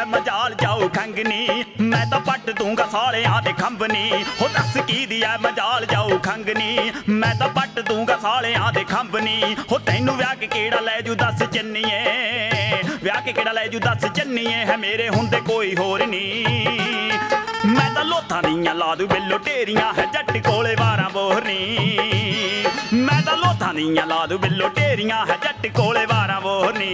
मजाल जाऊ खंगनी मैं तो पट दूंगा सालियां दे खंभनी हो दस की दी है मजाल जाऊ खंगनी मैं तो पट दूंगा सालियां दे खंभनी हो तैनू व्याह के केड़ा लै जू दस चन्नीए व्याह के केड़ा लै जू दस चन्नीए है मेरे हुंदे कोई होर नी मैं तो लोथां दियां ला दूं बिल्लो टेरियां है जट कोले वारां बोरनी मैं तो लोथां दियां ला दूं बिल्लो टेरियां है जट कोले वारां बोरनी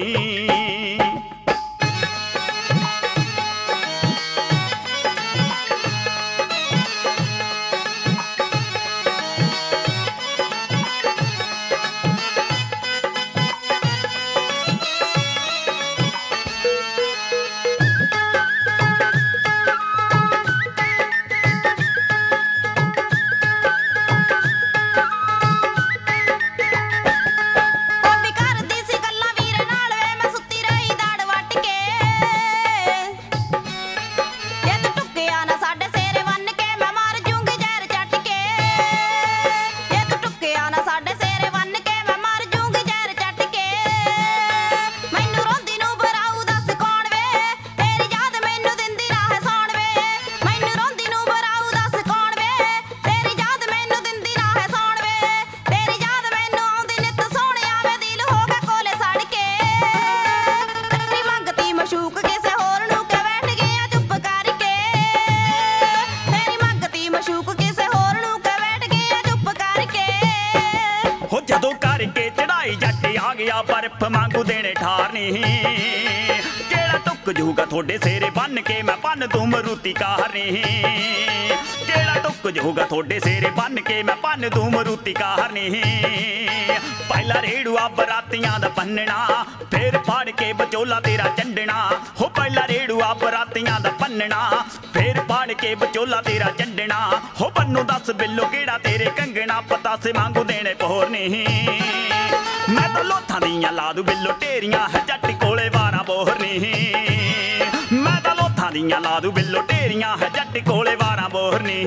जदों करके चढ़ाई जट आ गया बर्फ मांगू देने ठार नहीं केड़ा टुक जूगा थोड़े सेरे बन के मैं बन दूं मरूती कार नहीं केड़ा टुक जूगा थोड़े सेरे बन के मैं बन दूं मरूती कार नहीं पहला रेड़ुआ बरातियां दा पन्नना फिर फाड़ के बचोला तेरा चंडना हो पहला रेड़ुआ बरातियां दा पन्नना फिर फाड़ के बचोला तेरा चंडना हो बन्नू दस बिल्लो केड़ा तेरे कंगना पता से मांगू देने पोर नहीं मैं तो लोथां दियां ला दूं बिल्लो टेरियां है जट कोले वारां बोरनी मैं तो लोथां दियां ला दूं बिल्लो टेरियां है जट कोले वारां बोरनी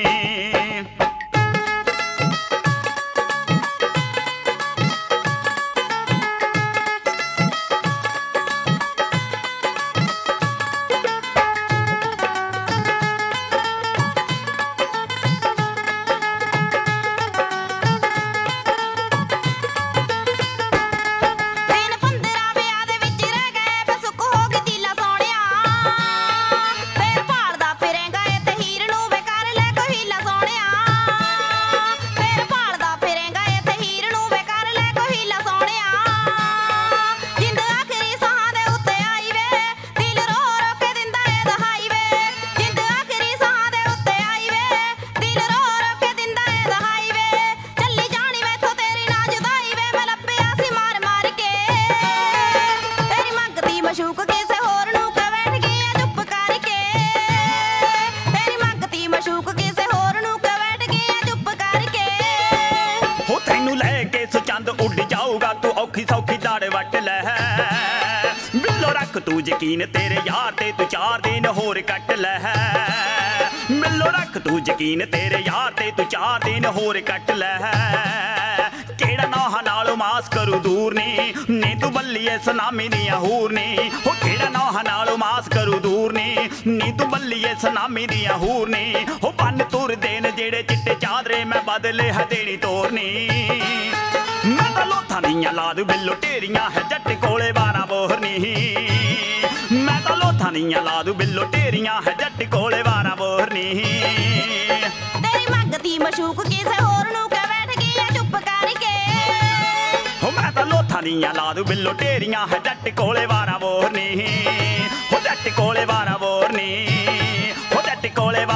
तू यकीन तेरे यार ते तू 4 दिन होर कट लै मिलो रख तू यकीन तेरे यार ते तू 4 दिन होर कट लै केड़ा नौहा नालों मास करू दूर नी तू बल्लीए सनामी दियां हूर नी हो केड़ा नौहा नालों मास करू दूर नी तू बल्लीए सनामी दियां हूर नी हो बन तुर देन जेड़े चिट्टे चादरे मैं बदले है देनी तोरनी मैं तो लोथां दियां ला दूं बिल्लो टेरियां है जट कोले वारां बोरनी मैं तो लोथां दियां ला दूं बिल्लो टेरियां है जट कोले वारां बोरनी तेरी मंगती मशूक किसे होर नूं के बैठ गई चुप करके हो मैं तो लोथां दियां ला दूं बिल्लो टेरियां है जट कोले वारां बोरनी हो जट कोले वारां बोरनी हो जट कोले